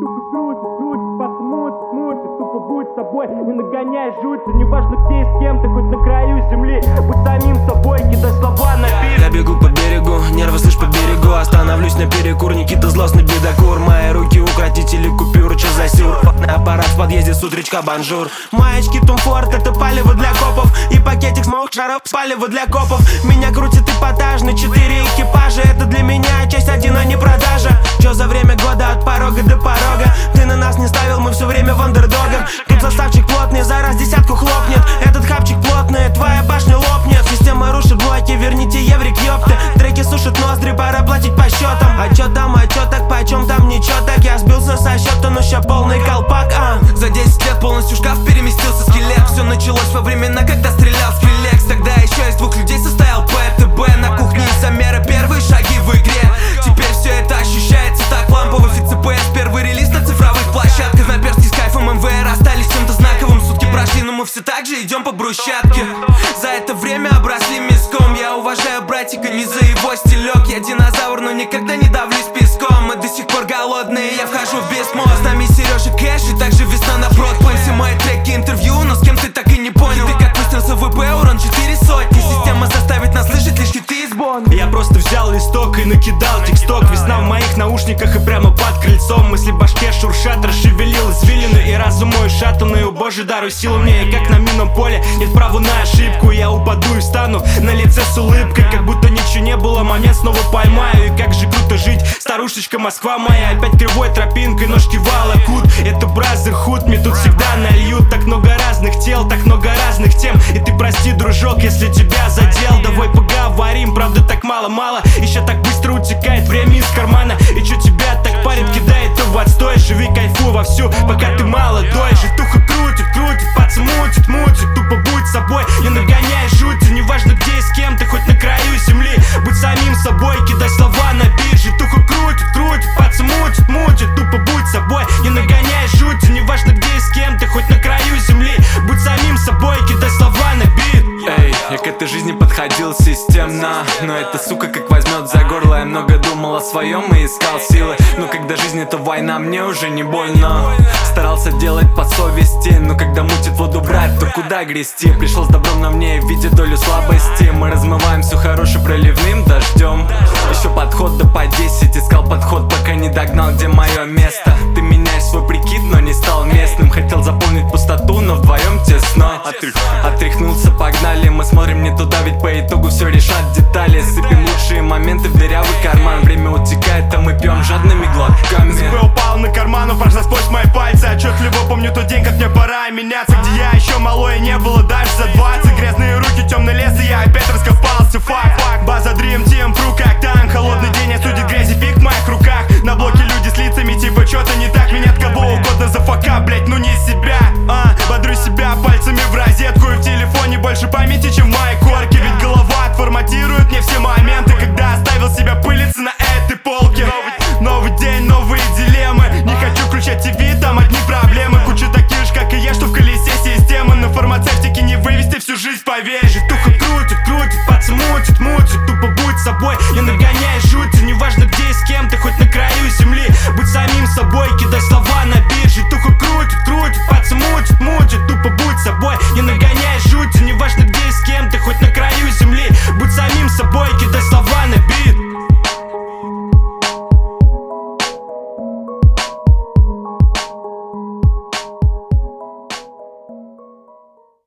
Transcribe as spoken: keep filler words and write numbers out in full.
Тупо крутит, крутит, подсмутит, мутит, тупо будь собой, не нагоняй жуть. Неважно где и с кем ты, хоть на краю земли, будь самим собой, кидай слова на бит. Я бегу по берегу, нервы слышь по берегу. Остановлюсь на перекур, Никита злостный бедокур. Мои руки укротители купюр, чё за сюр? Аппарат в подъезде с утречка бонжур. Маечки Том Форд, это палево для копов. И пакетик смоук шаров, палево для копов. Меня крутит эпатажный, четыре экипажа. Это для меня часть один, а не продажа. Чё за время года от порога до порога? Ты на нас не ставил, мы все время в андердогах. Тут составчик плотный, за раз десятку хлопнет. Этот хапчик плотный, твоя башня лопнет. Система рушит блоки, верните еврик, ёпты. Треки сушат ноздри, пора платить по счетам. А чё там, а чё так, почем там, ничего так. Я сбился со счета, но ща полный колпак, а. За десять лет полностью в шкаф переместился скелет. Все началось во времена, когда стрелял скриллекс. Тогда еще из двух людей состоял ПТБ. На кухне Самера первые шаги в игре. Теперь все это ощущается так лампово. ФЦПС первый релиз на цифровых площадках. Наперстки с кайфом МВР остались чем-то знаковым. Сутки прошли, но мы все так же идем по брусчатке. За это время обросли миском. Я уважаю братика не за его стилек. Я динозавр, но никогда не давлюсь песком. Мы до сих пор голодные, я вхожу в бесмоз. С нами Сережа Кэш и также весна на бродпой. Все мои треки интервью, но с кем ты так и не понял. Ты как выстрелился в ВП, урон четыре сотни. Система заставит нас слышать лишь хиты из Бон. Я просто взял листок и накидал тексток. Весна в моих наушниках и прямо под крыльцом. Мысли в башке шуршат, расшевелил извилины. И разум мой шатанный, о боже, даруй силу мне. И как на минном поле, нет права на ошибку. Я упаду и встану на лице с улыбкой, как будто ничего не было, момент снова поймаю. И как же круто жить, старушечка Москва моя. Опять кривой тропинкой, ножки волокут. Это бразерхуд, мне тут всегда нальют. Так много разных тел, так много разных тем. И ты прости, дружок, если тебя задел. Давай поговорим, правда так мало-мало. Еще так быстро утекает время из кармана. И чё тебя так парит, кидает то в отстой. Живи, кайфуй вовсю, пока ты молодой. Житуха крутит, крутит, подсмутит, мутит. Тупо будь собой, не нагоняй жути. Неважно где и с кем ты, хоть на краю земли. Будь самим собой, кидай слова на бит. Житуха крутит, крутит, подсмутит, мутит. Тупо будь собой, не нагоняй жути. Неважно где и с кем ты, хоть на краю земли. Будь самим собой, кидай слова на бит. Эй, я к этой жизни подходил системно, но эта сука как возьмет за горло. Я много думал о своем и искал силы. Но когда жизнь это война, мне уже не больно. Старался делать по совести, но когда мутит воду брать, то куда грести? Пришел с добром на мне, видя долю слабости. Мы размываем все хорошее проливным дождем. Еще подход да по десять, искал подход, пока не догнал, где мое место. Ты меняешь свой прикид, но не стал местным. Хотел заполнить пустоту, но вдвоем тесно. Отрых... Отряхнулся, погнали. Мы смотрим не туда, ведь по итогу все решат детали. Сыпем лучшие моменты в дырявый карман. Время утекает, а мы пьем жадными глотками. ЗП упал на карману, прошла сквозь мои пальцы. Отчетливо помню тот день, как мне пора меняться. Где я еще малой, не было даже за двадцать. Грязные руки, темный лес, и я опять раскопал